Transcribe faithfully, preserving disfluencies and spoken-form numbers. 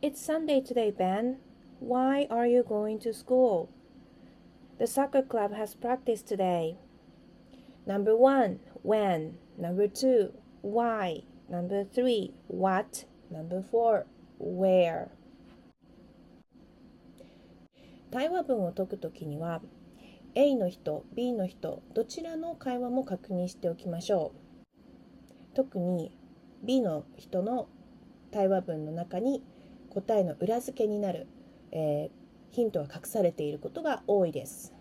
It's Sunday today, Ben. Why are you going to school? The soccer club has practice today. Number one, when. Number two, why. Number three, what. Number four, where. 対話文を解くときには A の人、B の人、どちらの会話も確認しておきましょう。特に B の人の対話文の中に答えの裏付けになる、えー、ヒントが隠されていることが多いです。